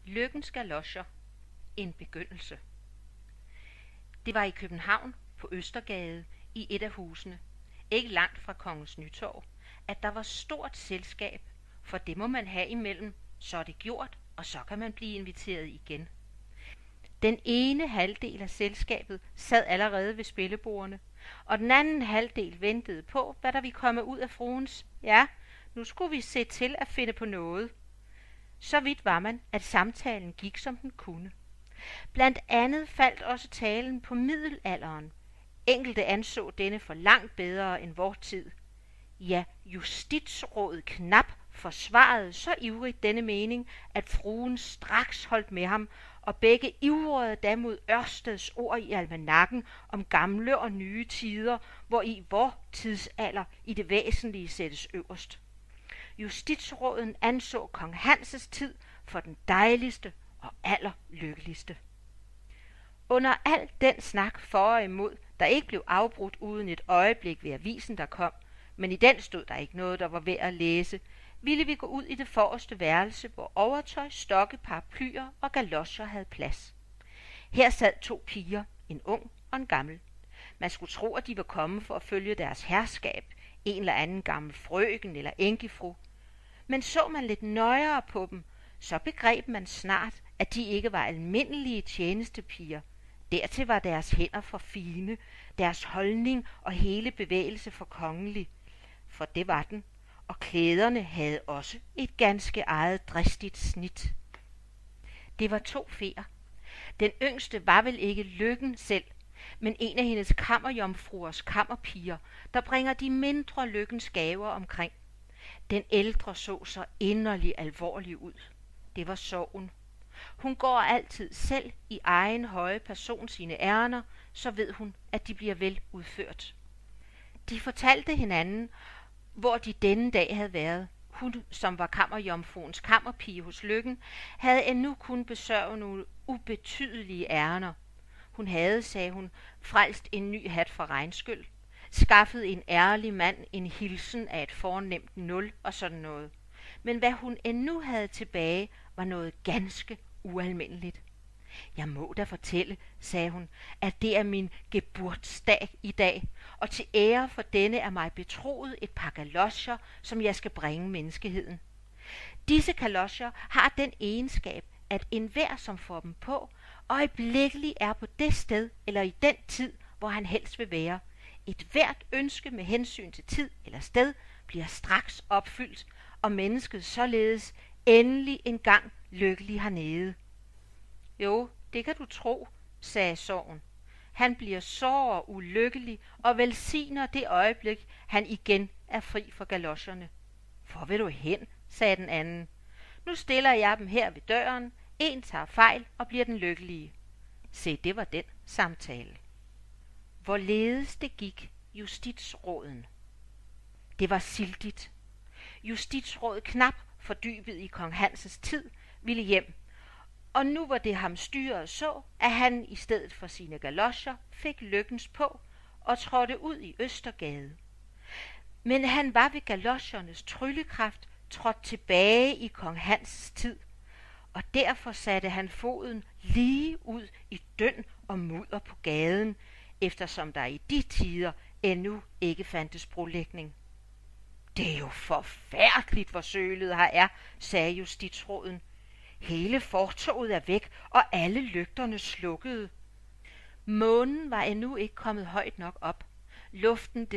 Lykkens galoscher. En begyndelse. Det var i København på Østergade i et af husene, ikke langt fra Kongens Nytorv, at der var stort selskab, for det må man have imellem, så er det gjort, og så kan man blive inviteret igen. Den ene halvdel af selskabet sad allerede ved spillebordene, og den anden halvdel ventede på, hvad der ville komme ud af fruens. Ja, nu skulle vi se til at finde på noget. Så vidt var man, at samtalen gik, som den kunne. Blandt andet faldt også talen på middelalderen. Enkelte anså denne for langt bedre end vor tid. Ja, justitsrådet knap forsvarede så ivrigt denne mening, at fruen straks holdt med ham, og begge ivrede da mod Ørsteds ord i almanakken om gamle og nye tider, hvor i vor tidsalder i det væsentlige sættes øverst. Justitsråden anså kong Hanses tid for den dejligste og allerlykkeligste. Under al den snak for og imod, der ikke blev afbrudt uden et øjeblik ved avisen, der kom, men i den stod der ikke noget, der var værd at læse, ville vi gå ud i det forreste værelse, hvor overtøj, stokke, paraplyer og galoscher havde plads. Her sad 2 piger, en ung og en gammel. Man skulle tro, at de var kommet for at følge deres herskab, en eller anden gammel frøken eller enkefru. Men så man lidt nøjere på dem, så begreb man snart, at de ikke var almindelige tjenestepiger. Dertil var deres hænder for fine, deres holdning og hele bevægelse for kongelig. For det var den, og klæderne havde også et ganske eget dristigt snit. Det var 2 feer. Den yngste var vel ikke Lykken selv, men en af hendes kammerjomfruers kammerpiger, der bringer de mindre Lykkens gaver omkring. Den ældre så så inderlig alvorlig ud. Det var sorgen. Hun går altid selv i egen høje person sine ærender, så ved hun, at de bliver vel udført. De fortalte hinanden, hvor de denne dag havde været. Hun, som var kammerjomfruens kammerpige hos Lykken, havde endnu kun besørge nogle ubetydelige ærender. Hun havde, sagde hun, frelst en ny hat fra regnskyld, skaffet en ærlig mand en hilsen af et fornemt 0 og sådan noget. Men hvad hun endnu havde tilbage, var noget ganske ualmindeligt. Jeg må da fortælle, sagde hun, at det er min geburtsdag i dag, og til ære for denne er mig betroet et par galoscher, som jeg skal bringe menneskeheden. Disse galoscher har den egenskab, at enhver, som får dem på, øjeblikkeligt er på det sted eller i den tid, hvor han helst vil være. Et hvert ønske med hensyn til tid eller sted bliver straks opfyldt, og mennesket således endelig engang lykkelig hernede. Jo, det kan du tro, sagde sorgen. Han bliver såre ulykkelig og velsigner det øjeblik, han igen er fri for galocherne. Hvor vil du hen, sagde den anden. Nu stiller jeg dem her ved døren, en tager fejl og bliver den lykkelige. Se, det var den samtale. Hvorledes det gik justitsråden. Det var sildigt. Justitsrådet knap fordybet i kong Hanses tid ville hjem, og nu var det ham styret så, at han i stedet for sine galoscher fik Lykkens på og trådte ud i Østergade. Men han var ved galoschernes tryllekraft trådt tilbage i kong Hans tid, og derfor satte han foden lige ud i døn og mudder på gaden, eftersom der i de tider endnu ikke fandtes brolægning. Det er jo forfærdeligt, hvor sølet her er, sagde justitsråden. Hele fortovet er væk, og alle lygterne slukkede. Månen var endnu ikke kommet højt nok op. Luften